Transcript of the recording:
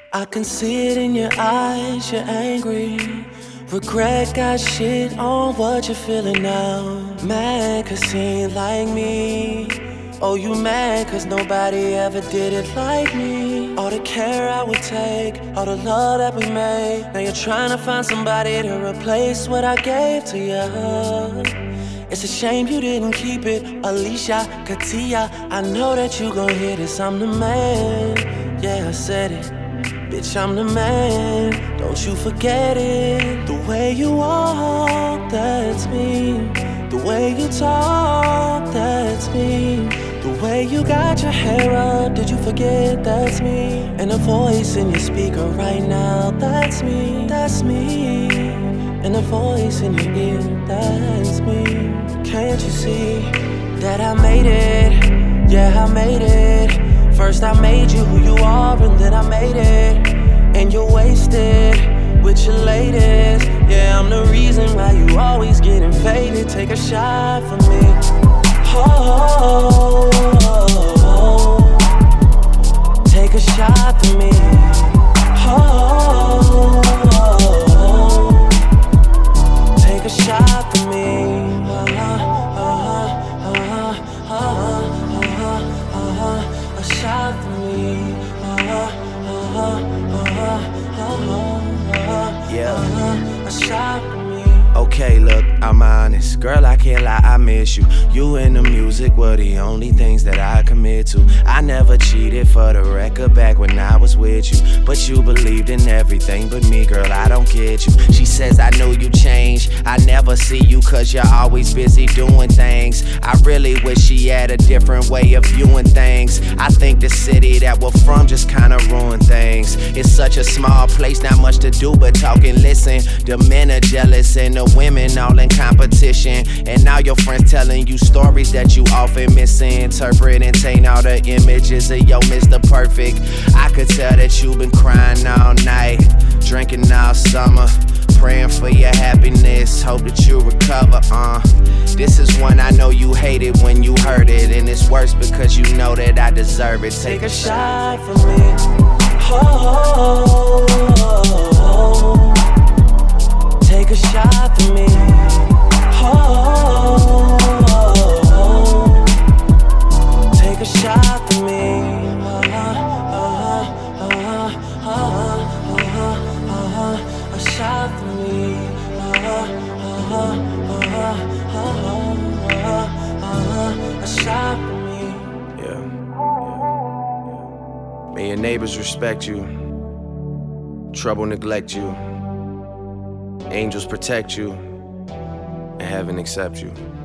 I can see it in your eyes, you're angry. Regret got shit on what you're feeling now. Mad cause he ain't like me. Oh, you mad cause nobody ever did it like me. All the care I would take, all the love that we made. Now you're trying to find somebody to replace what I gave to you. It's a shame you didn't keep it. Alicia, Katia, I know that you gon' hear this. I'm the man, yeah, I said it. Bitch, I'm the man, don't you forget it. The way you walk, that's me. The way you talk, that's me. The way you got your hair up, did you forget that's me? And the voice in your speaker right now, that's me, that's me. And the voice in your ear, that's me. Can't you see that I made it? Yeah, I made it. First I made you who you are, and then I made it. And you're wasted with your latest. Yeah, I'm the reason why you always getting faded. Take a shot for me. Oh, take a shot for me. Oh, take a shot for me. A shot for me. Yeah. A shot for me. Okay, look, I'm honest. Girl, I can't lie, I miss you. You and the music were the only things that I commit to. I never cheated, for the record, back when I was with you. But you believed in everything but me, girl, I don't get you. She says, I know you changed. I never see you cause you're always busy doing things. I really wish she had a different way of viewing things. I think the city that we're from just kinda ruined things. It's such a small place, not much to do but talk and listen. The men are jealous and the women all in competition. And now your friends telling you stories that you often misinterpret and taint all the images of your Mr. Perfect. I could tell that you've been crying all night, drinking all summer, praying for your happiness, hope that you recover. This is one I know you hated when you heard it, and it's worse because you know that I deserve it. Take a shot for me. Oh, take a shot for me. Oh, take a shot for me. A shot for me. A shot for me. Yeah. May your neighbors respect you, trouble neglect you, angels protect you, and heaven accept you.